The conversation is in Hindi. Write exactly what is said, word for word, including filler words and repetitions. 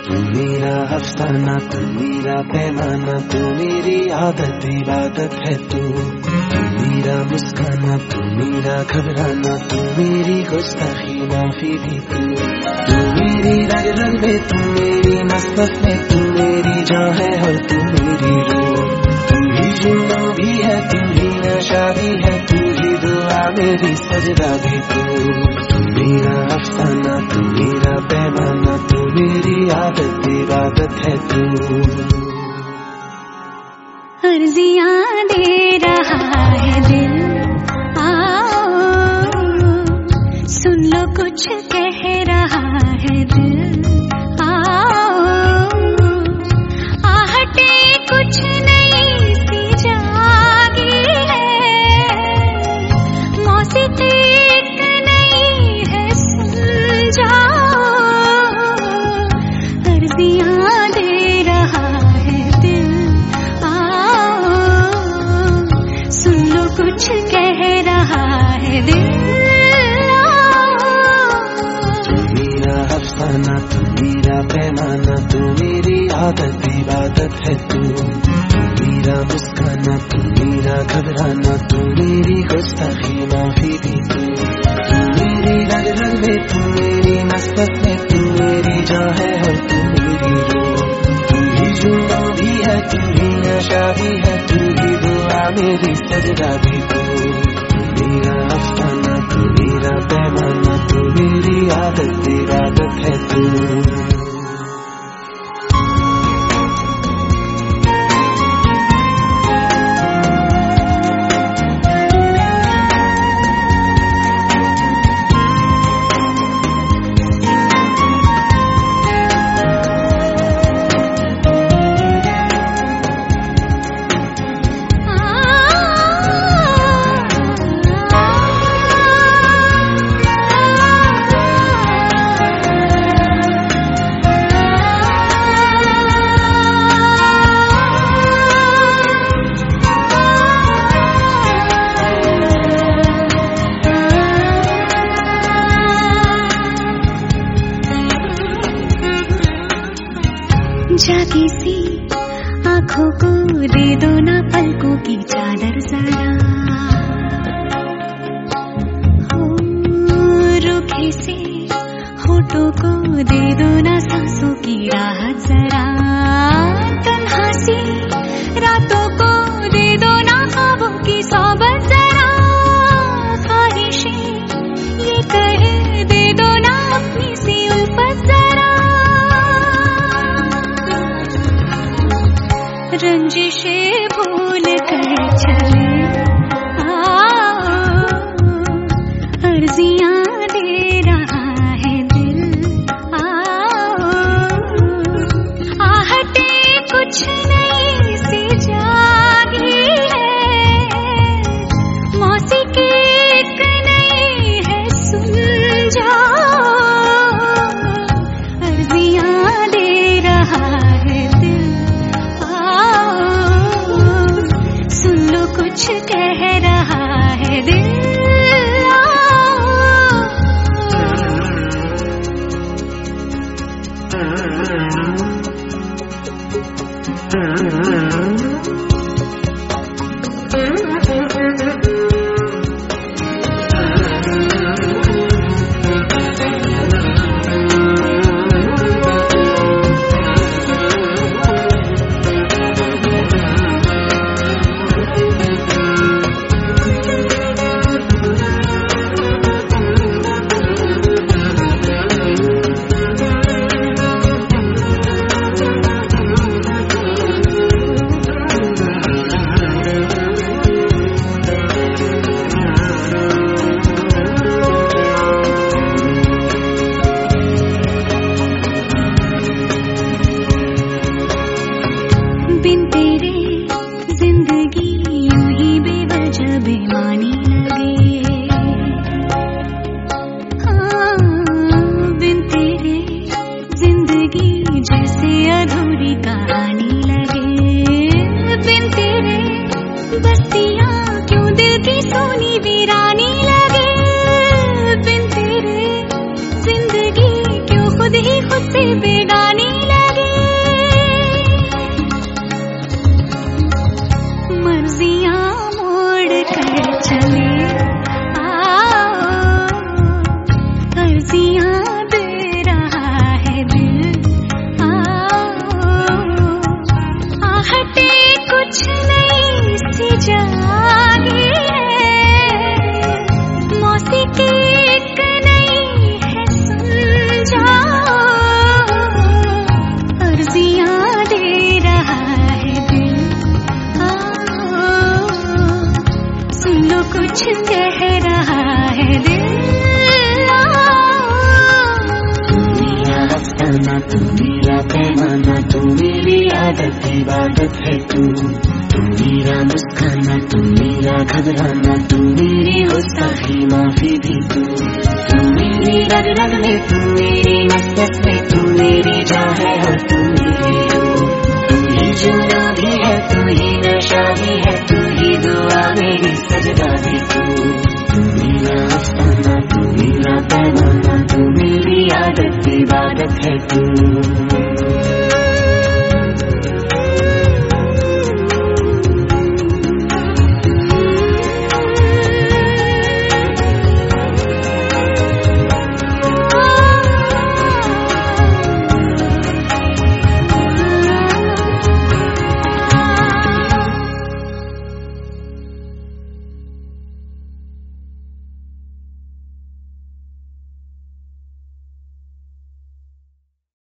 तू मेरा अफसाना, तू मेरा पैमाना, तू मेरी आदत इबादत है तू। तू मेरा मुस्काना, तू मेरा घबराना, तू मेरी गुस्ताखी माफी भी तू। तू मेरी रग रग में, तू मेरी नस नस में, तू मेरी जान है और तू मेरी रूह। तू ही जुनून भी है, तू ही नशा भी है, तू ही दुआ मेरी सजदा भी तू। तू मेरा अफसाना, तू मेरा पैमाना, तू मेरी आदत इबादत है तू। अर्जियां दे रहा है दिल, आओ सुन लो कुछ कह रहा है दिल। आओ आहटे कुछ नई सी जागी है, मौसीकी एक नई है सुन जाओ। अर्जियां दे रहा है दिल, आओ सुन लो कुछ कह रहा है दिल। तू मेरा पैमाना, तू मेरी आदत इबादत है तू। तू मेरा मुस्काना, तू मेरा घबराना, तू मेरी गुस्ताखी माफी भी तू। तू मेरी रग रग में, तू मेरी नस नस में, तू मेरी जान है और तू मेरी रूह। तू ही जुनून भी है, तू ही नशा भी है, तू ही दुआ मेरी सजदा भी तू। मेरा अफसाना, तू मेरा पैमाना, तू मेरी आदत इबादत है तू। जागी सी आँखों को दे दो ना पलकों की चादर जरा, हो रूखे से होठों को दे दो ना सांसों की राहत जरा। तन्हा सी रातों को दे दो ना ख्वाबों की सोबत जरा। ख्वाहिशें ये कहे दे दो ना अपनी सी उल्फत जरा। रंजिशें भूल कर चले आओ, अर्जियां दे रहा है दिल। आओ आहटे कुछ नई सी जागी है, मौसीकी एक नई है सुन जाओ। अर्जियां दे रहा है दिल, कुछ कह रहा है दिल। Mm-hmm. अफसाना तू मेरा पैमाना, तू मेरी आदत इबादत है तू। तू मेरा मुस्काना, तू मेरा घबराना, तू मेरी गुस्ताखी माफी भी तू। तू मेरी रग रग में, तू मेरी नस नस में, तू मेरी जान है और तू मेरी रूह। तू ही जुनून भी है, तू ही नशा भी है,